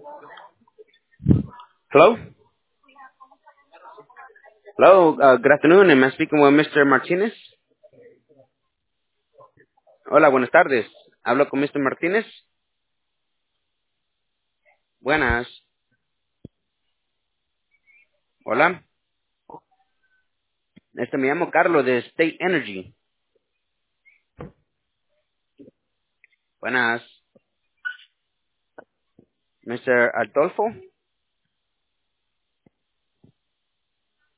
Hello? Hello, good afternoon. Am I speaking with Mr. Martínez? Hola, buenas tardes. ¿Hablo con Mr. Martínez? Buenas. Hola. Me llamo Carlos de State Energy. Buenas. Mr. Adolfo.